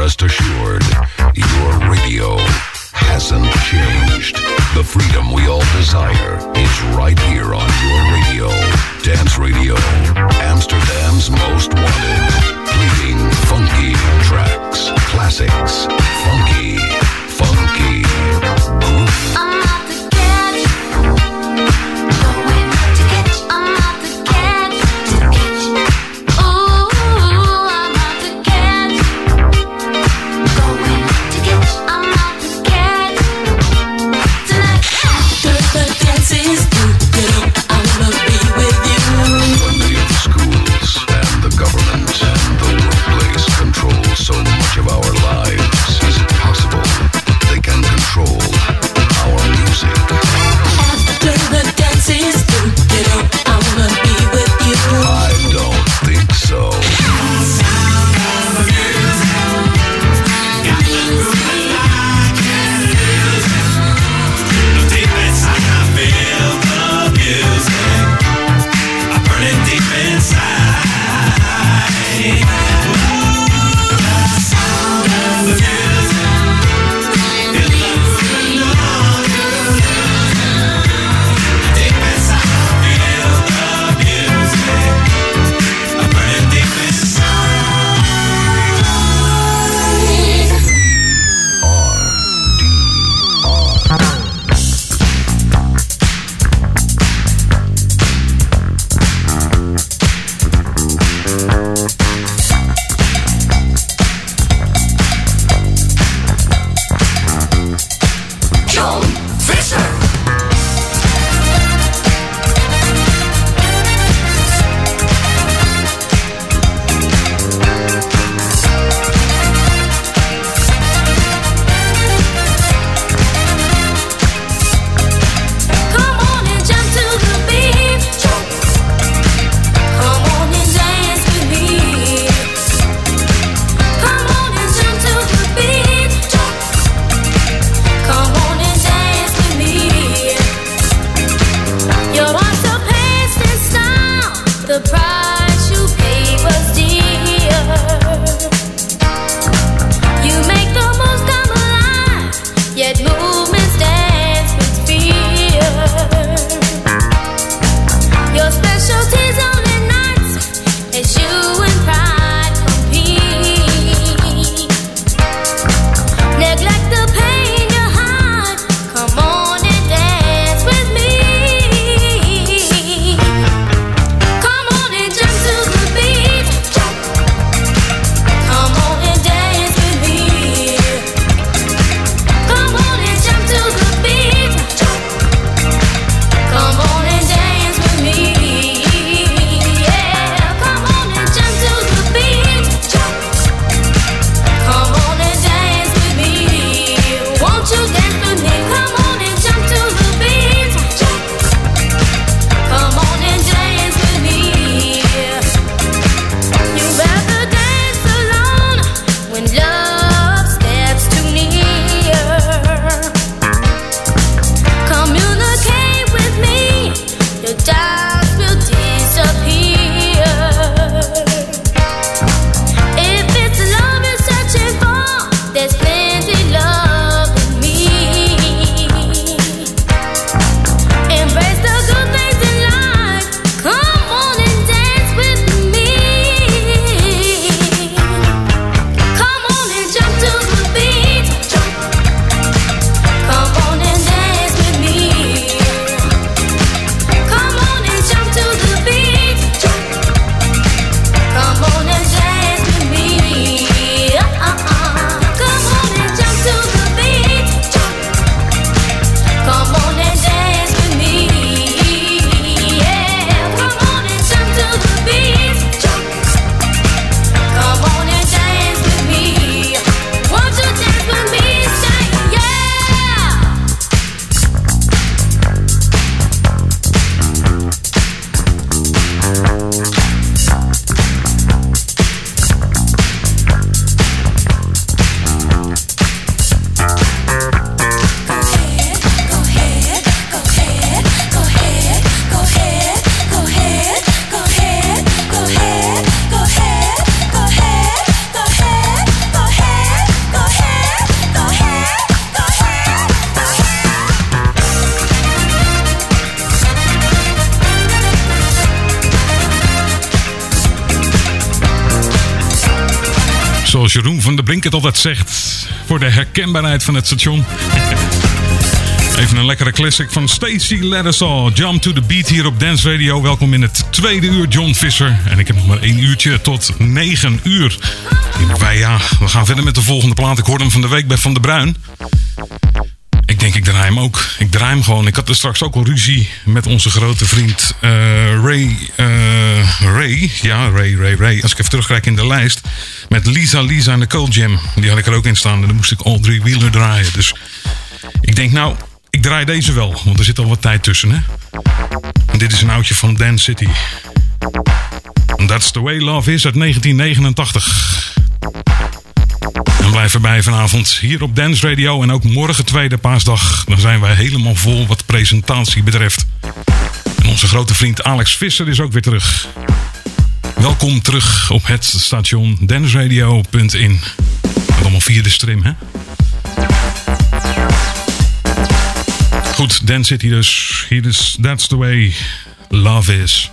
Rest assured, your radio hasn't changed. The freedom we all desire is right here on your radio. Dance Radio, Amsterdam's most wanted. Playing funky tracks, classics, funky, groovy. I'm out to get you. Going to get you. I'm out to get you. Ooh, I'm out to get you. Going to get you. I'm out to get you. Tonight. The dance is through. I wanna be with you. When the schools and the government and the workplace control so much of our lives, Zoals Jeroen van der Brink het altijd zegt. Voor de herkenbaarheid van het station. Even een lekkere classic van Stacey Lattisaw. Jump to the beat hier op Dance Radio. Welkom in het tweede uur, John Visser. En ik heb nog maar 1 uurtje tot 9 uur. We gaan verder met de volgende plaat. Ik hoorde hem van de week bij Van der Bruin. Ik denk, ik draai hem ook. Ik draai hem gewoon. Ik had er straks ook al ruzie met onze grote vriend Ray. Ray. Als ik even terugkijk in de lijst. Met Lisa en de Cold Jam. Die had ik er ook in staan. En dan moest ik all 3 wheeler draaien. Dus ik denk, nou, ik draai deze wel. Want er zit al wat tijd tussen, hè. En dit is een oudje van Dance City. That's the Way Love Is uit 1989. En blijf erbij vanavond hier op Dance Radio. En ook morgen tweede paasdag. Dan zijn wij helemaal vol wat presentatie betreft. En onze grote vriend Alex Visser is ook weer terug. Welkom terug op het station danceradio.in. Dat allemaal via de stream, hè? Goed, Dance City dus. Hier is That's the Way Love Is.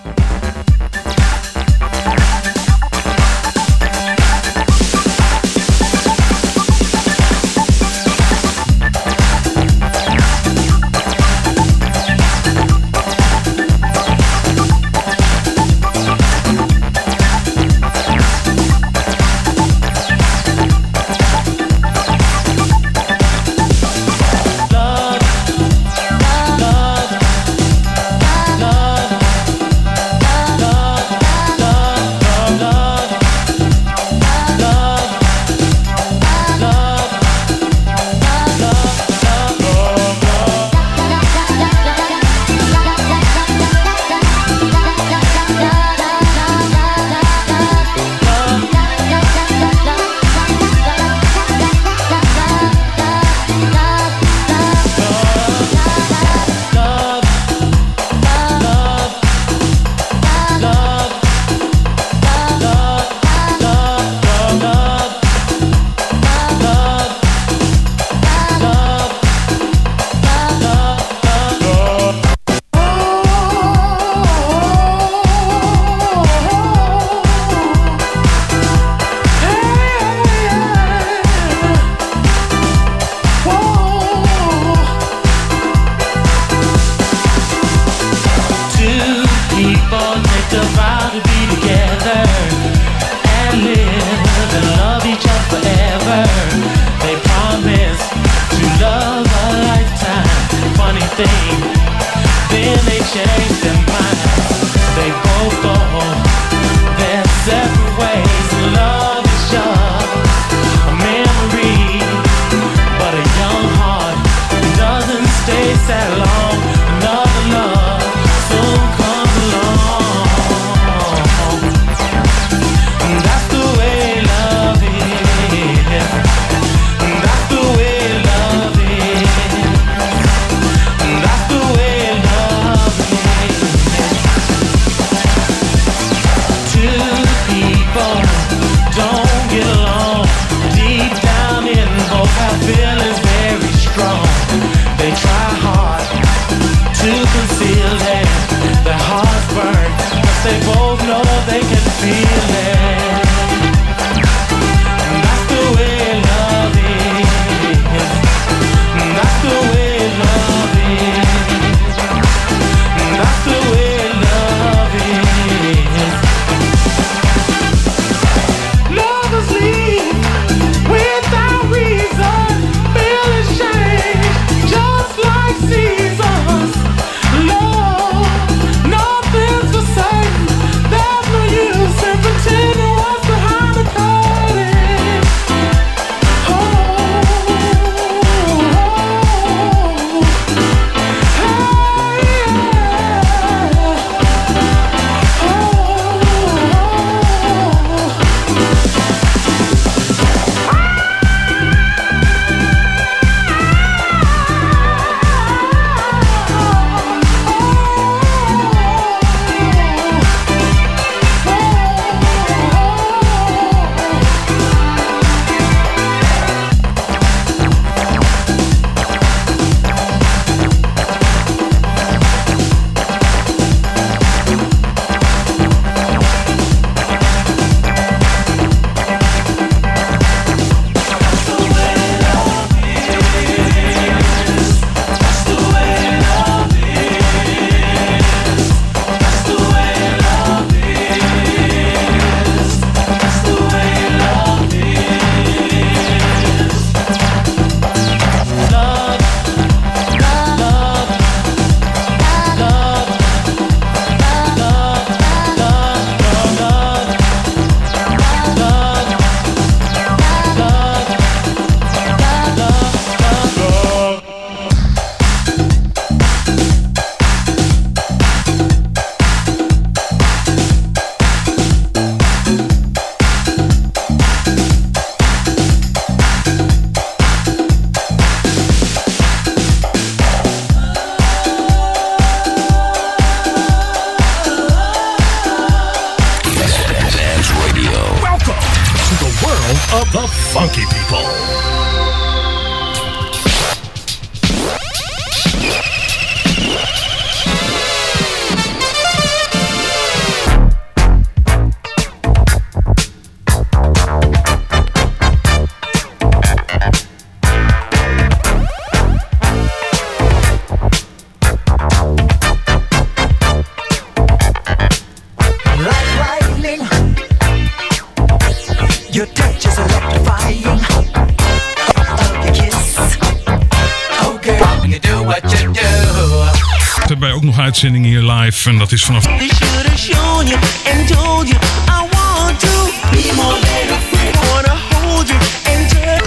funky people. Your touch is electrifying. Of your kiss. Oh girl, you do what you do. We hebben ook nog uitzendingen hier live en dat is vanaf... They should have shown you and told you I want to be more than a friend. I wanna hold you and tell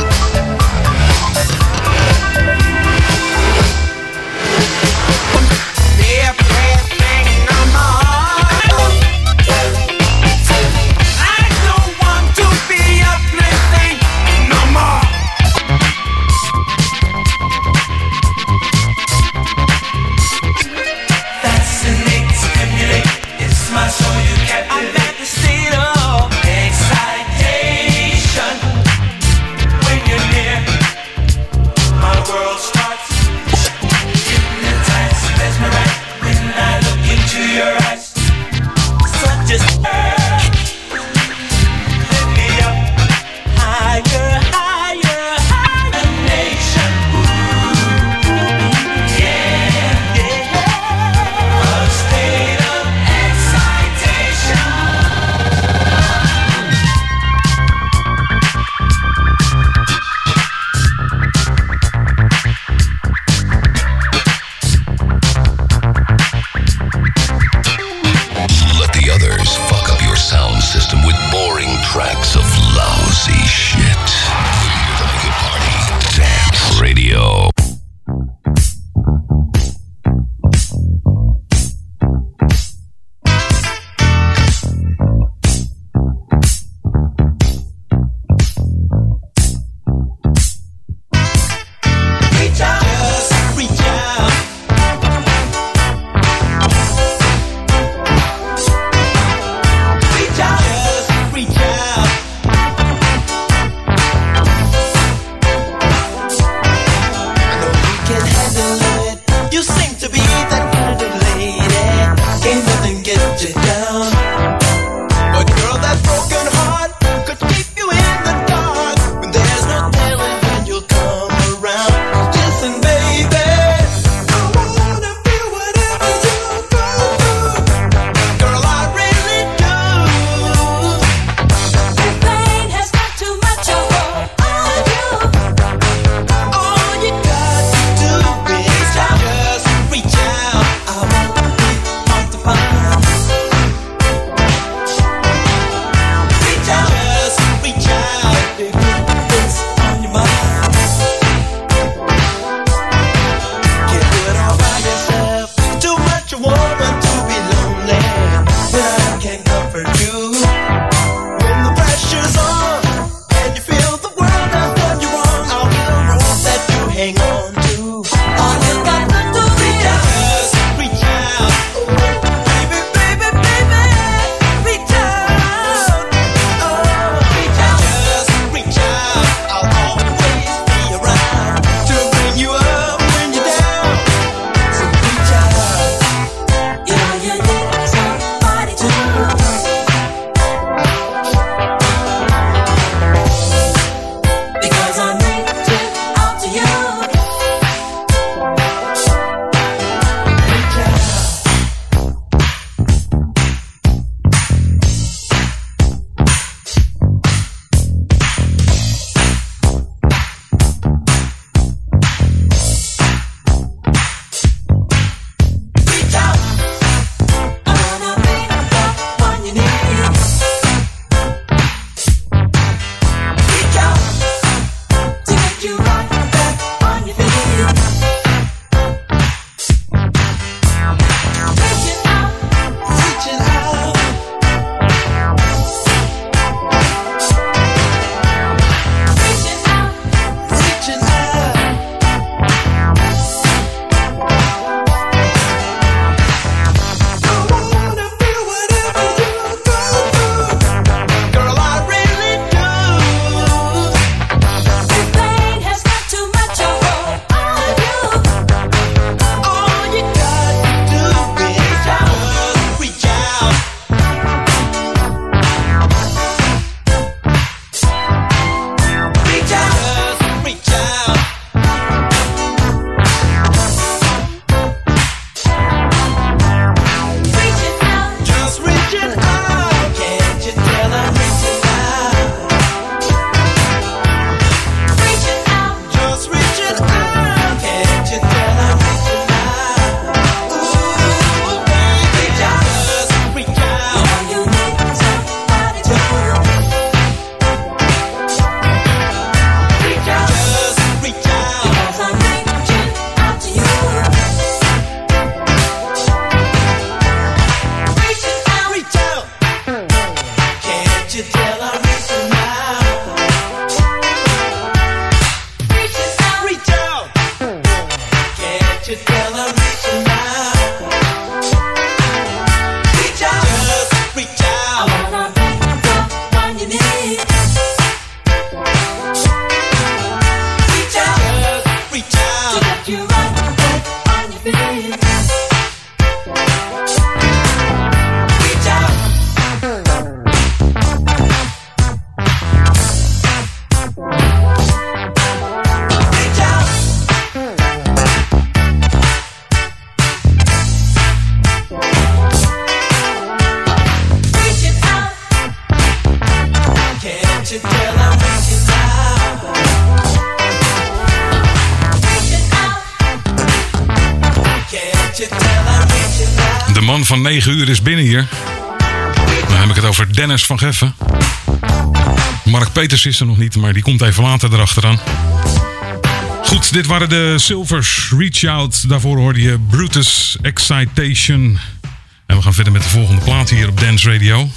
man van 9 uur is binnen hier. Dan heb ik het over Dennis van Geffen. Mark Peters is er nog niet, maar die komt even later erachteraan. Goed, dit waren de Silvers, Reach Out. Daarvoor hoorde je Brutus, Excitation. En we gaan verder met de volgende plaat hier op Dance Radio.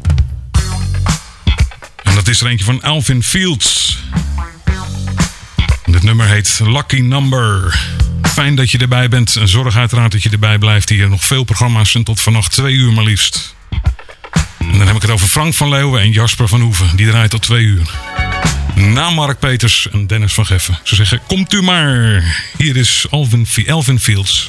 En dat is er eentje van Alvin Fields. En dit nummer heet Lucky Number. Fijn dat je erbij bent en zorg uiteraard dat je erbij blijft. Hier nog veel programma's en tot vannacht 2 uur maar liefst. En dan heb ik het over Frank van Leeuwen en Jasper van Hoeven. Die draait tot 2 uur. Na Mark Peters en Dennis van Geffen. Ze zeggen, komt u maar. Hier is Alvin Fields.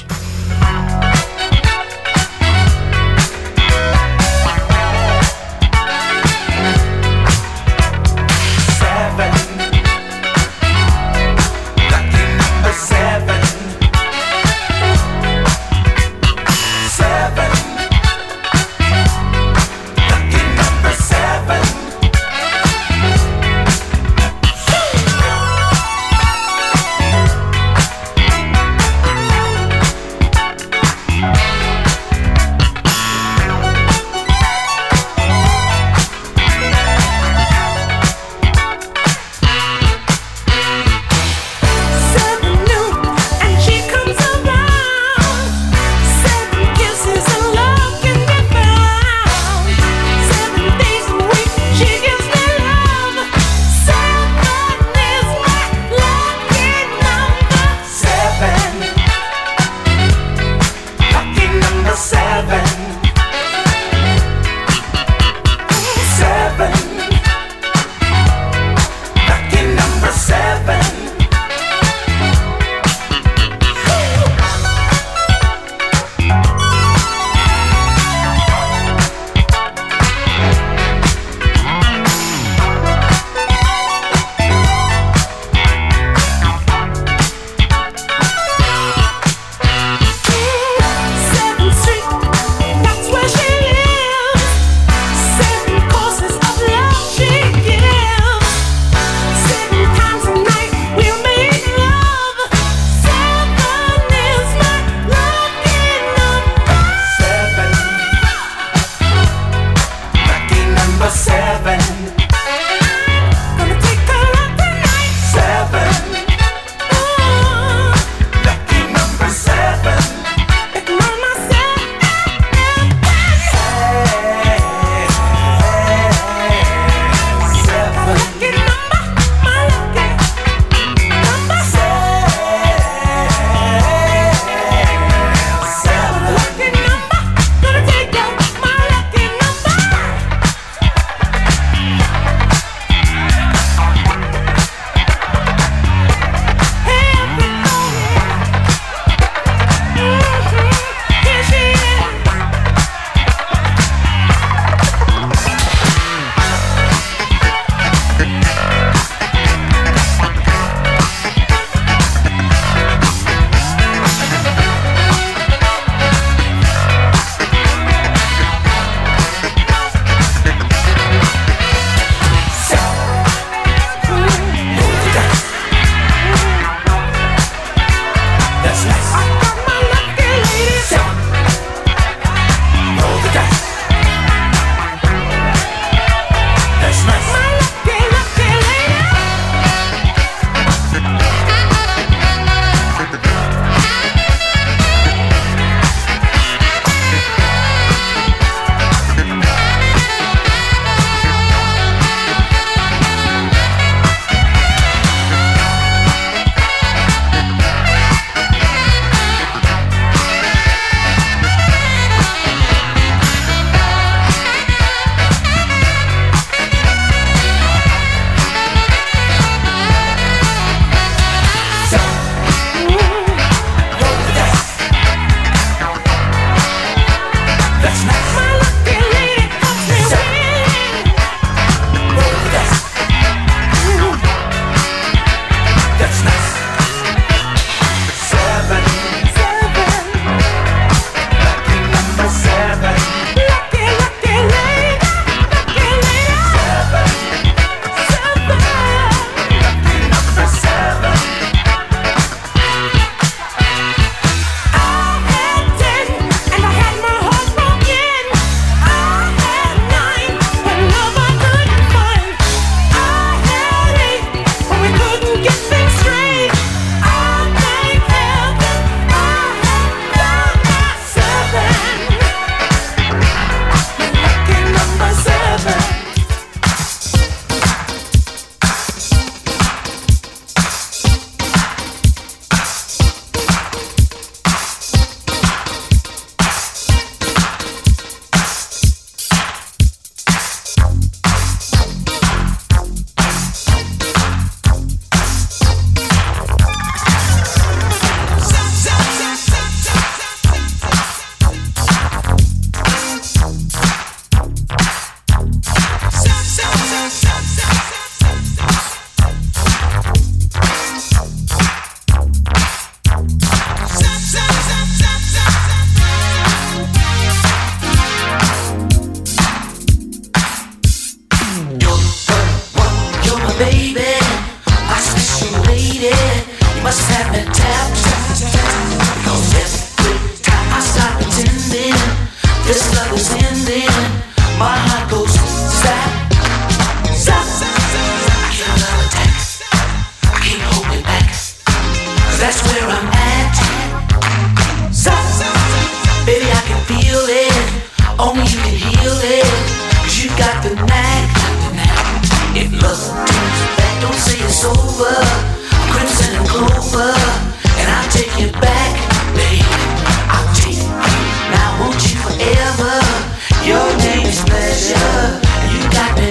the knack. If love turns back, don't say it's over. Crimson and clover, and I'll take you back, babe. I'll take you now, won't you forever? Your name is pleasure, and you got me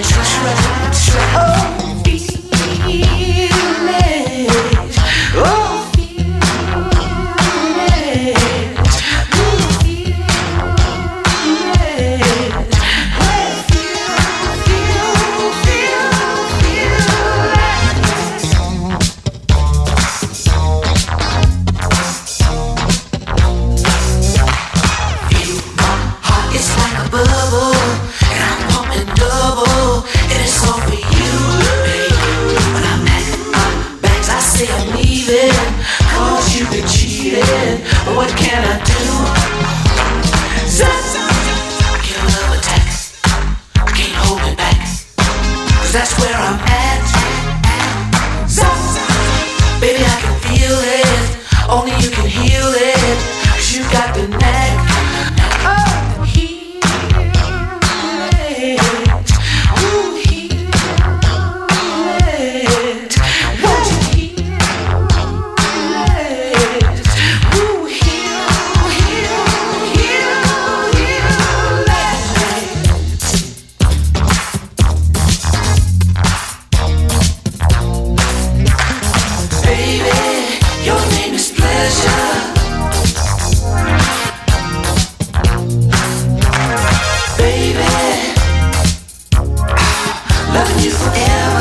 what can I do? I get a love attack. I can't hold it back. 'Cause that's where I'm at. Baby, I can feel it. Only you can heal it. 'Cause you got the knack. Oh, heal it. Ooh, heal it. Won't you heal it? Ooh, heal it. Baby, your name is pleasure. Baby, loving you forever.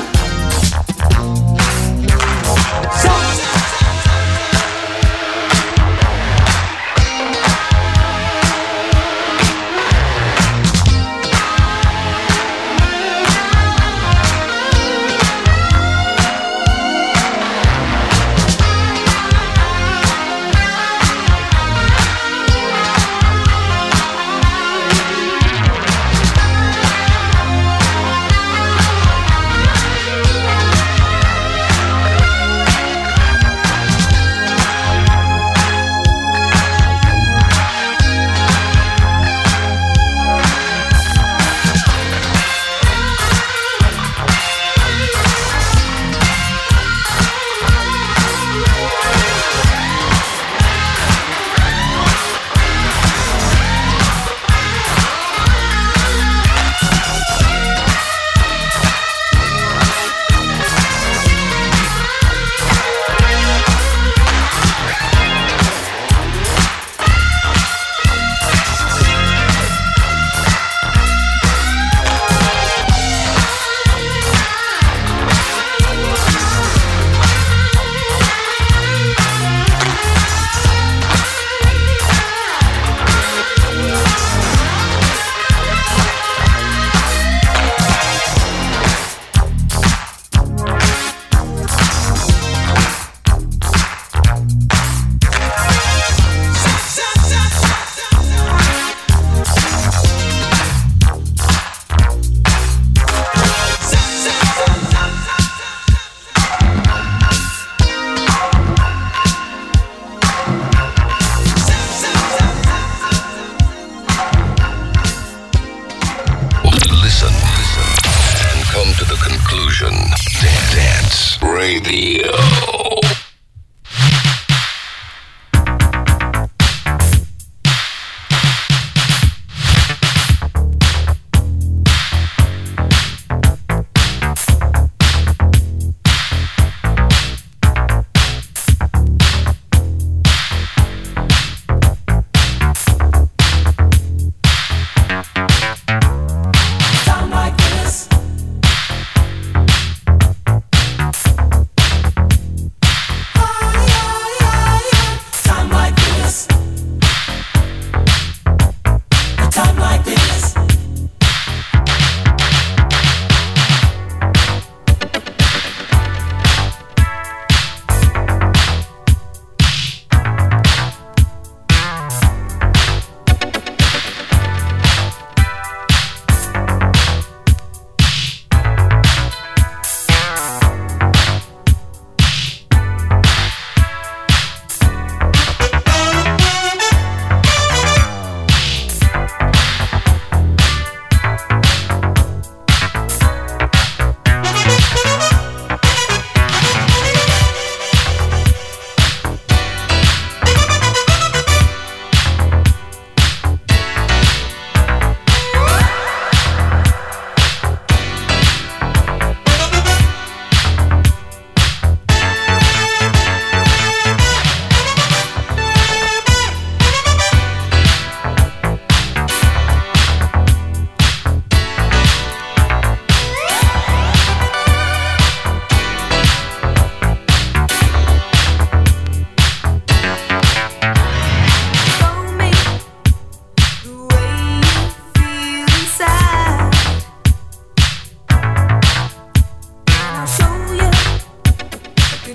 Dance Radio.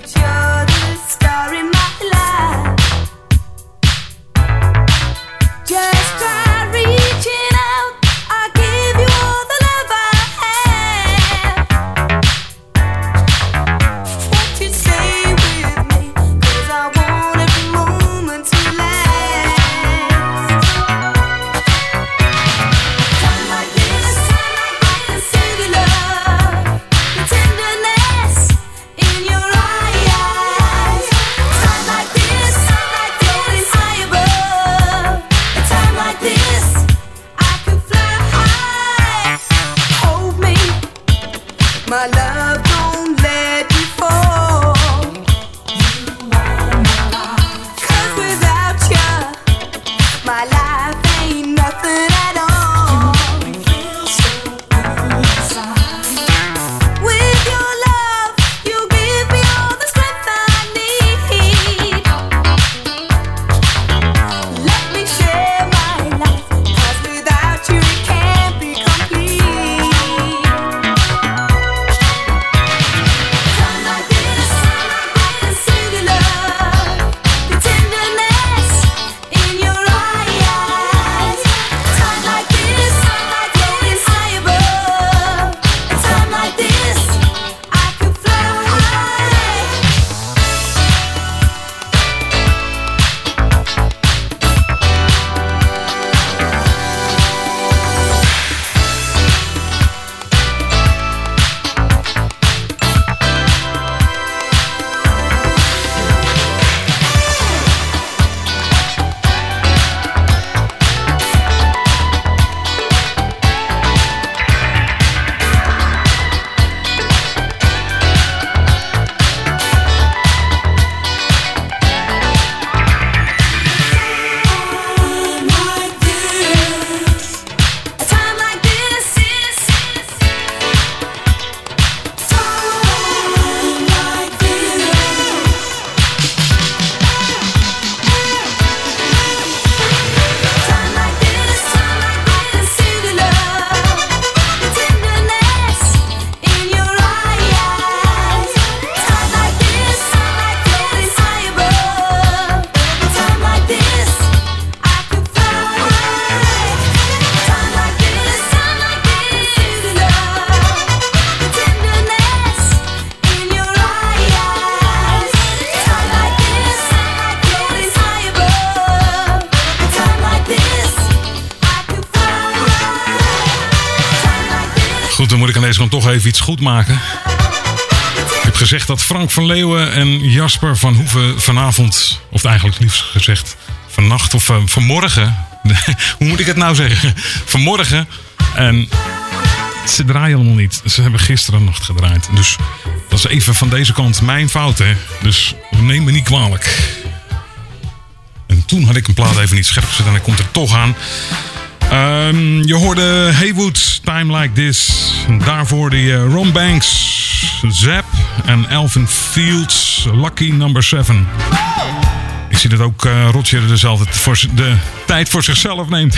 you're the star in my life. Just try reaching out. I'll give you all the love I have. Won't you stay with me? 'Cause I want every moment to last. Time like this, singular, the tenderness in your eyes. Time like this, floating high above. A time like this, I could fly high. Hold me, my love, don't let me fall. 'Cause without you, my life ain't nothing at all. With your love, you give me all the strength I need. Let me share my life, 'cause without you it can't be complete. Time like this, singular, the tenderness in your eyes. Time like this, floating high above. A time like this, I could fly high. A time like this is time like this. Time like this, singular, the tenderness in your eyes. Time like this, floating high above. A time like this, I could fly high. Time like this, singular, the tenderness in your eyes. Time like this, floating high above. A time like this, I could fly high. Time like this. Goed, dan moet ik aan deze kant toch even iets goed maken. Ik heb gezegd dat Frank van Leeuwen en Jasper van Hoeven vanavond, of eigenlijk liefst gezegd vannacht of vanmorgen. Hoe moet ik het nou zeggen? Vanmorgen. En ze draaien helemaal niet. Ze hebben gisteren nacht gedraaid. Dus dat is even van deze kant mijn fout, hè. Dus neem me niet kwalijk. En toen had ik een plaat even niet scherp gezet en hij komt er toch aan. Je hoorde Haywood, Time Like This. En daarvoor de Ron Banks, Zap en Alvin Fields, Lucky Number 7. Ik zie dat ook Roger dus altijd voor de tijd voor zichzelf neemt.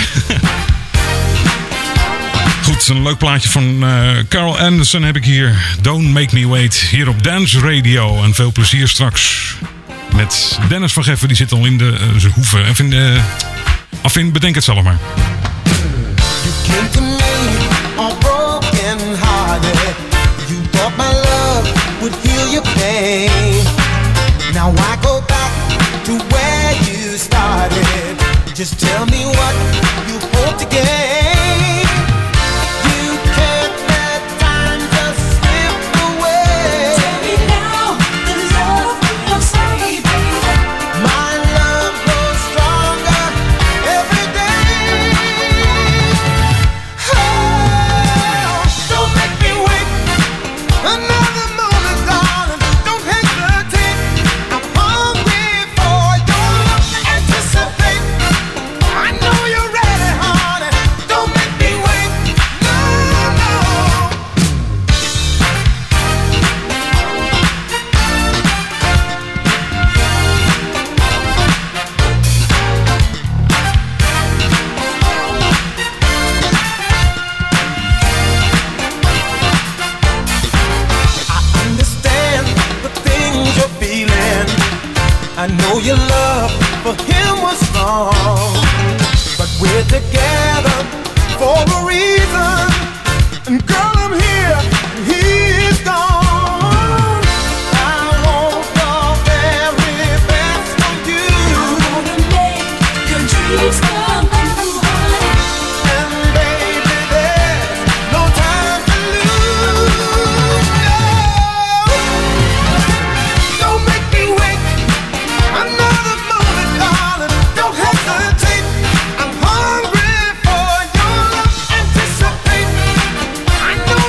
Goed, een leuk plaatje van Carl Anderson heb ik hier. Don't Make Me Wait, hier op Dance Radio. En veel plezier straks met Dennis van Geffen. Die zit al in de hoeven. Afin, bedenk het zelf maar. You came to me all broken hearted. You thought my love would heal your pain. Now I go back to where you started. Just tell me what you hope to gain. You can't let time just slip away. Tell me now, the love will stay, baby. My love grows stronger every day. Oh, don't make me wait another moment, darling. Don't hesitate. I'm hungry for your love to anticipate. I know I know your love for him was strong, but we're together for a reason. And girl, I'm here, and he is gone. I want the very best for you. I wanna make your dreams come true, honey. And baby, there's no time to lose. No. Don't make me wait another moment, darling. Don't hesitate. I'm hungry for your love. Anticipate. I know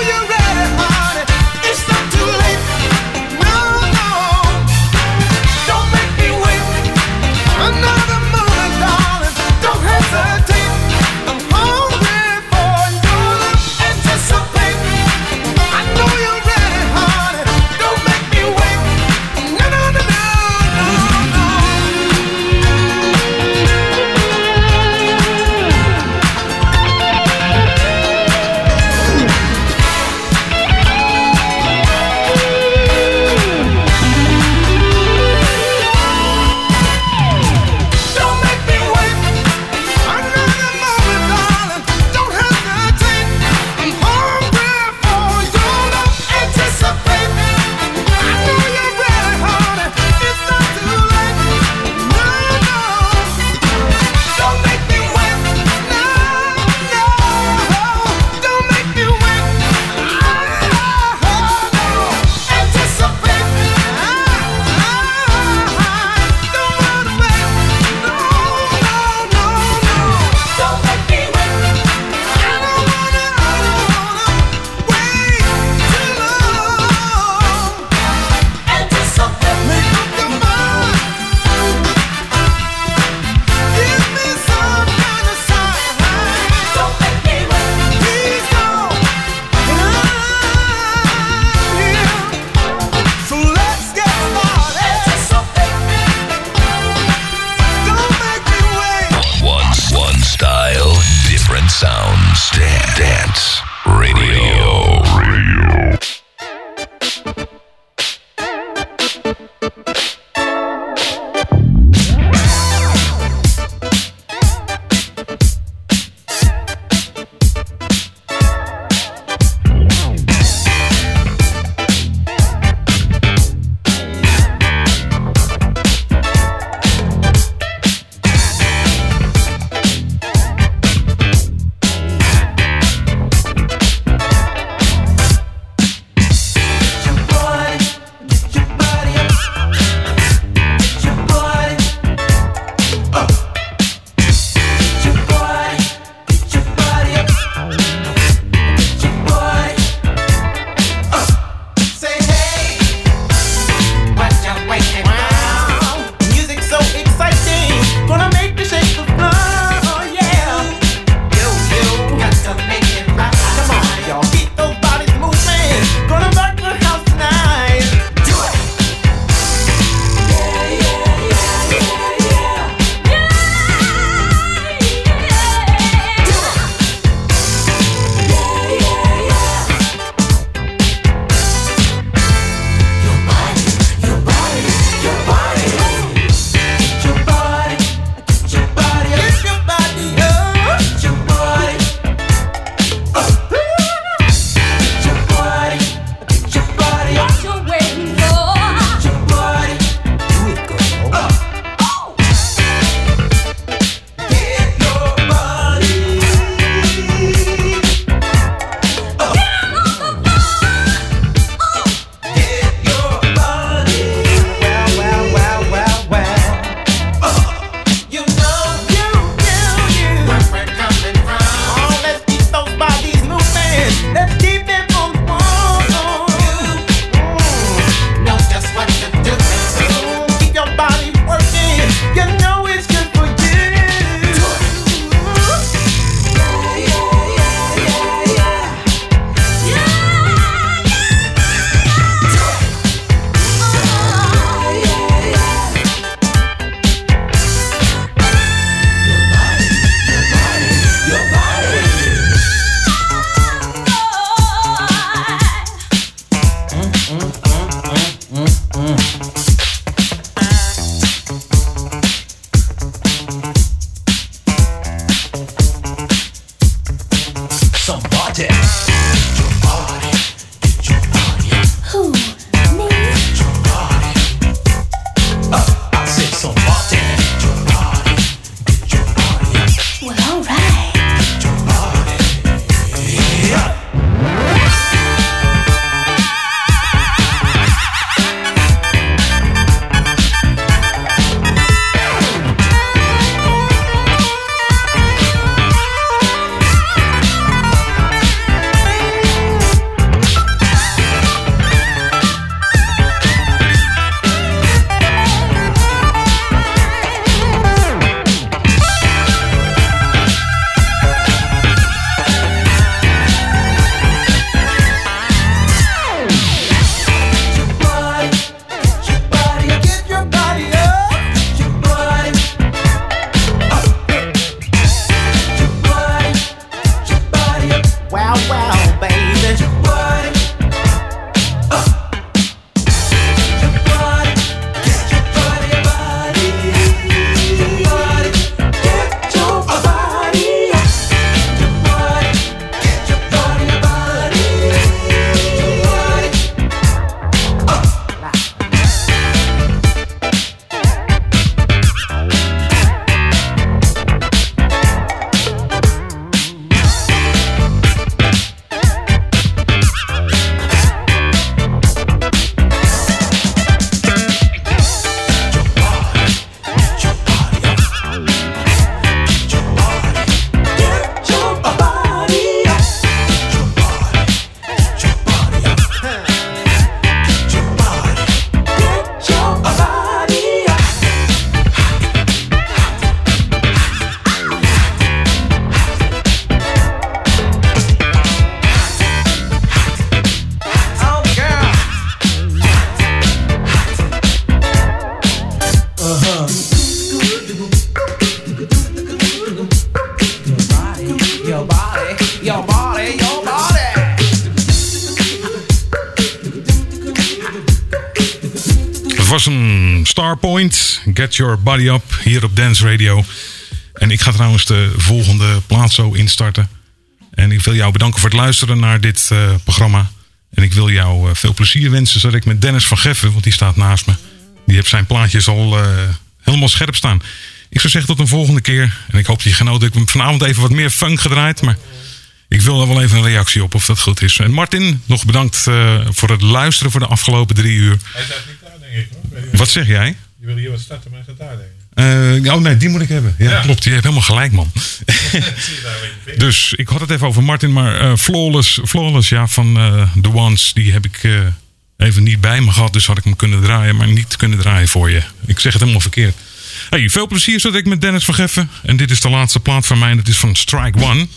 was een Starpoint. Get Your Body Up hier op Dance Radio. En ik ga trouwens de volgende plaat zo instarten. En ik wil jou bedanken voor het luisteren naar dit programma. En ik wil jou veel plezier wensen. Zodat ik met Dennis van Geffen, want die staat naast me. Die heeft zijn plaatjes al helemaal scherp staan. Ik zou zeggen tot een volgende keer. En ik hoop dat je genoten. Ik heb vanavond even wat meer funk gedraaid. Maar ik wil er wel even een reactie op of dat goed is. En Martin, nog bedankt voor het luisteren voor de afgelopen 3 uur. Hij staat niet klaar, denk ik. Hoor. Wat zeg jij? Je wil hier wat starten met gitaar, denk ik. Oh nee, die moet ik hebben. Ja, Ja. klopt. Je hebt helemaal gelijk, man. Zie je daar een beetje Dus ik had het even over Martin. Maar Flawless ja, van The Ones. Die heb ik even niet bij me gehad. Dus had ik hem kunnen draaien. Maar niet kunnen draaien voor je. Ik zeg het helemaal verkeerd. Hey, veel plezier zodat ik met Dennis van Geffen. En dit is de laatste plaat van mij. En dat is van Strike One.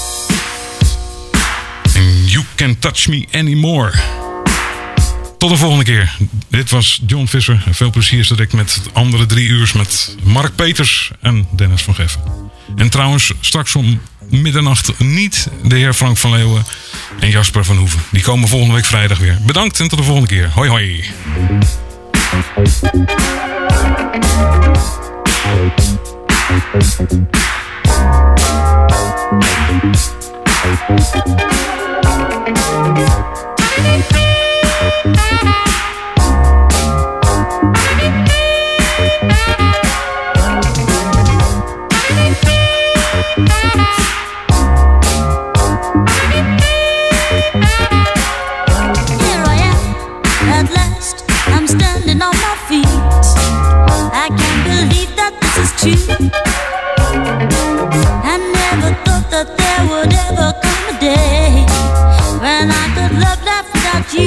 En You Can't Touch Me Anymore. Tot de volgende keer. Dit was John Visser. En veel plezier zodat ik met de andere 3 uur met Mark Peters en Dennis van Geffen. En trouwens, straks om middernacht niet de heer Frank van Leeuwen en Jasper van Hoeven. Die komen volgende week vrijdag weer. Bedankt en tot de volgende keer. Hoi hoi. Here I am, at last, I'm standing on my feet. I can't believe that this is true. I never thought that there would ever come a day when I could love life without you.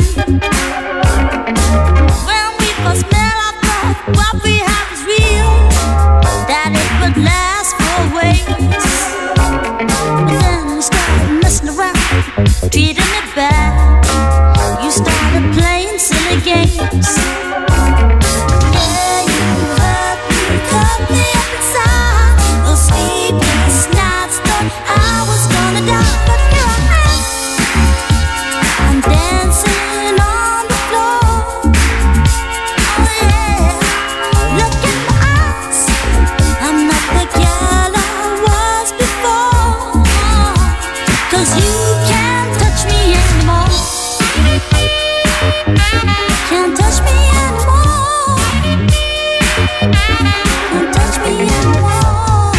When we first met, I thought what we have is real, that it would last for always. But then you started messing around, treating me bad. You started playing silly games. Yeah, you hurt me up inside. Those sleepless nights, thought I was gonna die, but here I am. I'm dancing on the floor. Oh yeah, look in my eyes. I'm not the girl I was before. 'Cause you can't touch me anymore. Can't touch me anymore. Can't touch me anymore.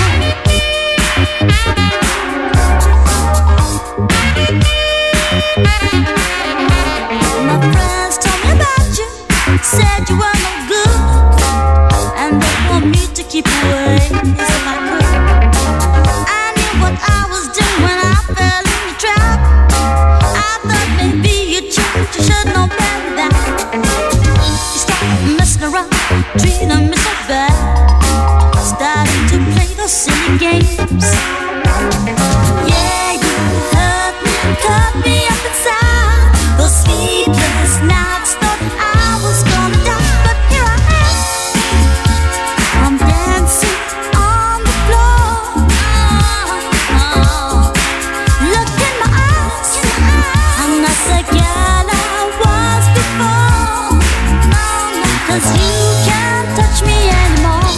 My friends told me about you, said you were no good, and they want me to keep away if I could. I knew what I was doing when I fell in the trap. I thought maybe you'd change, you should know better than you started messing around, treating me so bad, starting to play those silly games. Yeah, you hurt me, cut me up inside. Those sleepless nights, thought I was gonna die, but here I am. I'm dancing on the floor. Look in my eyes. I'm not the girl I was before. No, no, 'cause you can't touch me anymore.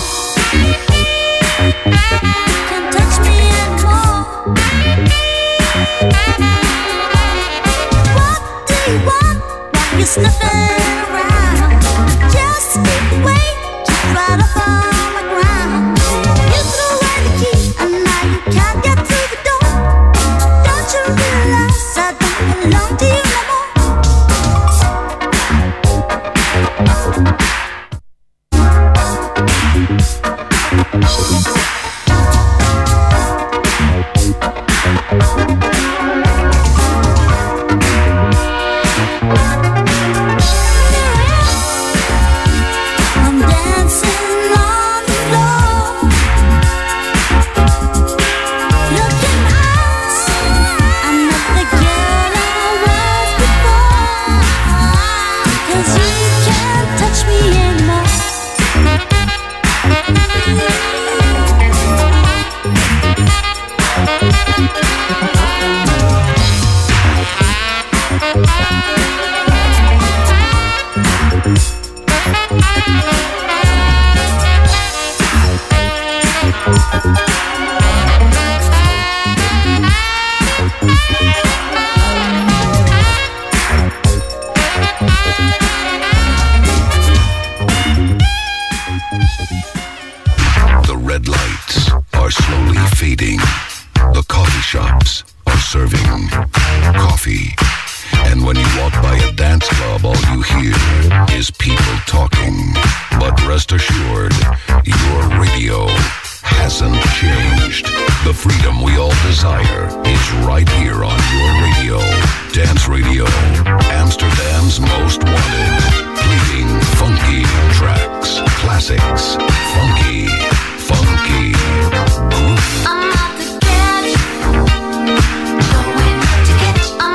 Can't touch me anymore. What do you want while you're sniffing around? Just wait, keep right up on the ground. You threw away the key and now you can't get through the door. Don't you realize I don't belong to you no more? Rest assured, your radio hasn't changed. The freedom we all desire is right here on your radio. Dance Radio, Amsterdam's most wanted. Playing funky tracks, classics, funky